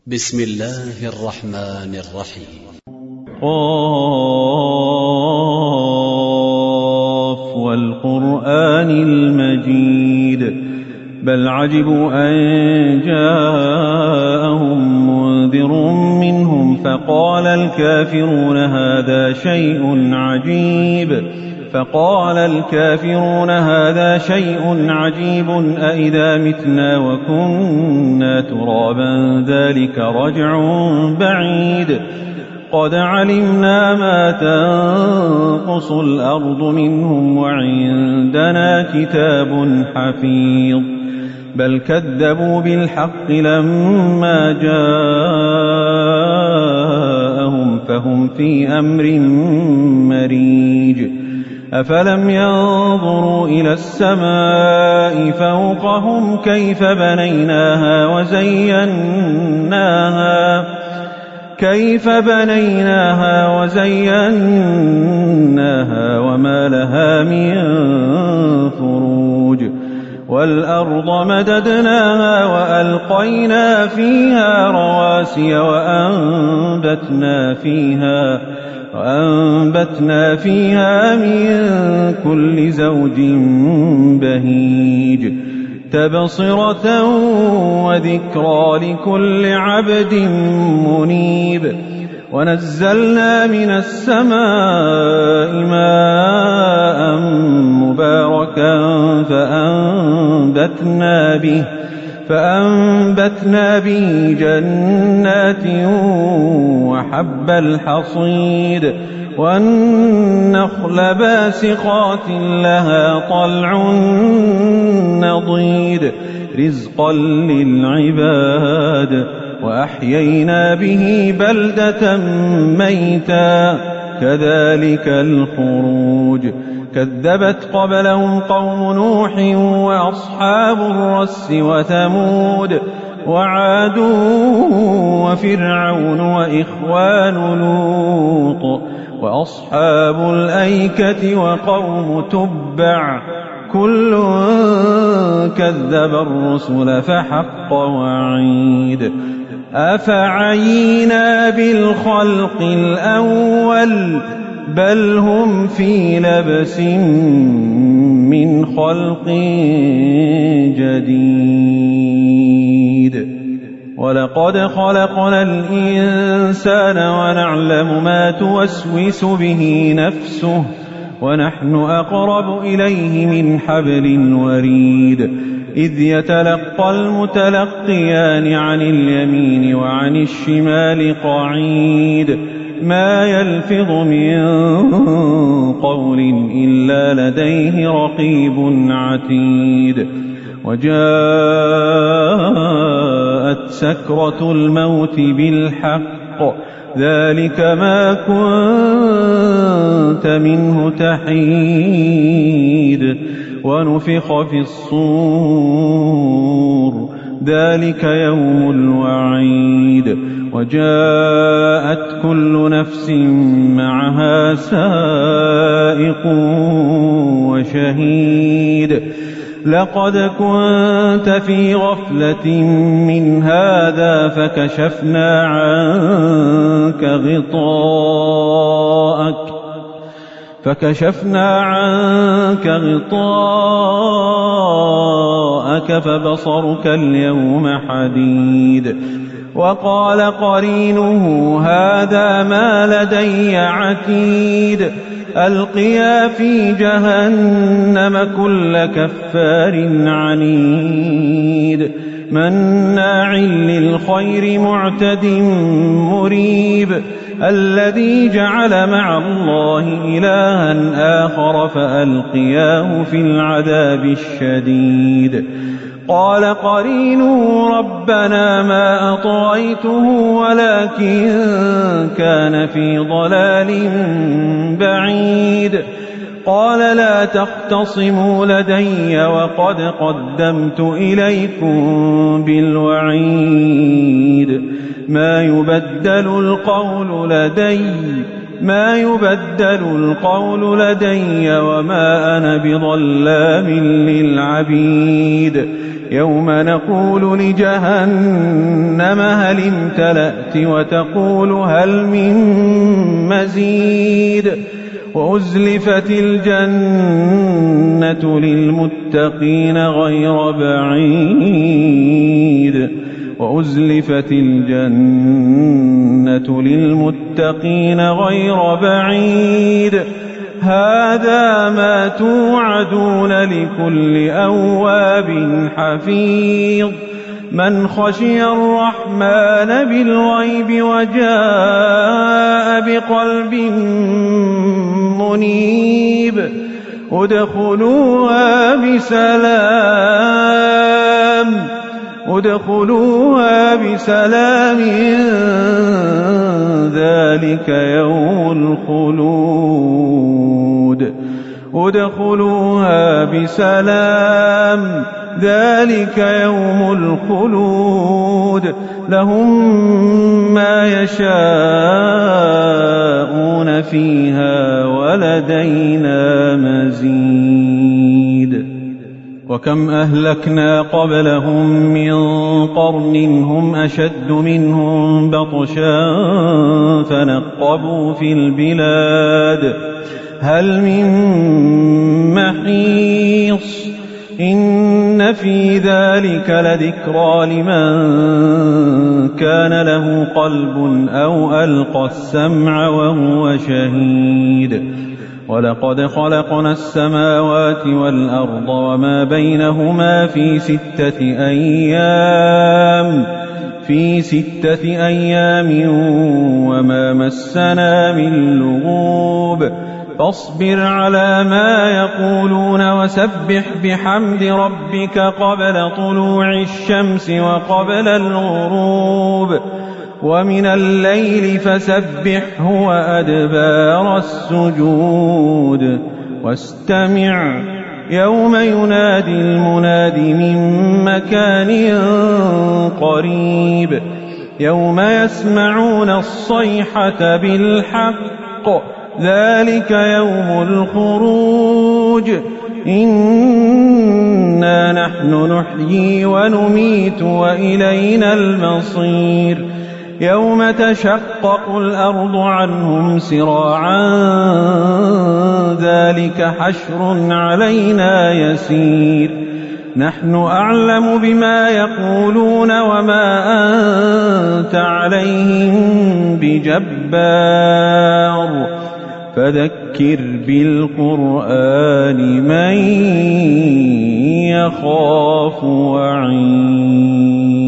بسم الله الرحمن الرحيم. قاف والقرآن المجيد بل عجبوا أن جاءهم منذر منهم فقال الكافرون هذا شيء عجيب أإذا متنا وكنا ترابا ذلك رجع بعيد قد علمنا ما تنقص الأرض منهم وعندنا كتاب حفيظ بل كذبوا بالحق لما جاءهم فهم في أمر مريج أفلم ينظروا إلى السماء فوقهم كيف بنيناها وزيناها وما لها من فروج والأرض مددناها وألقينا فيها رواسي وأنبتنا فيها من كل زوج بهيج تبصرة وذكرى لكل عبد منيب ونزلنا من السماء ماء مباركا فأنبتنا به جنات وحب الحصيد والنخل باسقات لها طلع نضيد رزقا للعباد وأحيينا به بلدة ميتا كذلك الخروج كذبت قبلهم قوم نوح وأصحاب الرس وثمود وعاد وفرعون وإخوان لوط وأصحاب الأيكة وقوم تبع كل كذب الرسل فحق وعيد أفعينا بالخلق الأول بل هم في لبس من خلق جديد ولقد خلقنا الإنسان ونعلم ما توسوس به نفسه ونحن أقرب إليه من حبل الوريد إذ يتلقى المتلقيان عن اليمين وعن الشمال قعيد ما يلفظ من قول إلا لديه رقيب عتيد وجاءت سكرة الموت بالحق ذلك ما كنت منه تحيد ونفخ في الصور ذلك يوم الوعيد وجاءت كل نفس معها سائق وشهيد لقد كنت في غفلة من هذا فكشفنا عنك غطاءك فبصرك اليوم حديد وقال قرينه هذا ما لدي عتيد ألقيا في جهنم كل كفار عنيد مناع للخير معتد مريب الذي جعل مع الله إلها آخر فألقياه في العذاب الشديد قال قرينه ربنا ما أطغيته ولكن كان في ضلال بعيد قال لا تختصموا لدي وقد قدمت إليكم بالوعيد ما يبدل القول لدي ما يبدل القول لدي وما أنا بظلام للعبيد يوم نقول لجهنم هل امتلأت وتقول هل من مزيد وأزلفت الجنة للمتقين غير بعيد وأزلفت الجنة للمتقين غير بعيد هذا ما توعدون لكل أواب حفيظ من خشي الرحمن بالغيب وجاء بقلب منيب ادخلوها بسلام ذلك يوم الخلود ادخلوها بسلام ذلك يوم الخلود لهم ما يشاءون فيها ولدينا مزيد وكم أهلكنا قبلهم من قرن هم أشد منهم بطشا فنقبوا في البلاد هل من محيص إن في ذلك لذكرى لمن كان له قلب أو ألقى السمع وهو شهيد ولقد خلقنا السماوات والأرض وما بينهما في 6 أيام وما مسنا من لغوب فاصبر على ما يقولون وسبح بحمد ربك قبل طلوع الشمس وقبل الغروب ومن الليل فسبحه وأدبار السجود واستمع يوم ينادي المناد من مكان قريب يوم يسمعون الصيحة بالحق ذلك يوم الخروج إنا نحن نحيي ونميت وإلينا المصير يوم تشقق الأرض عنهم سراعا ذلك حشر علينا يسير نحن أعلم بما يقولون وما أنت عليهم بجبار فذكر بالقرآن من يخاف وعيد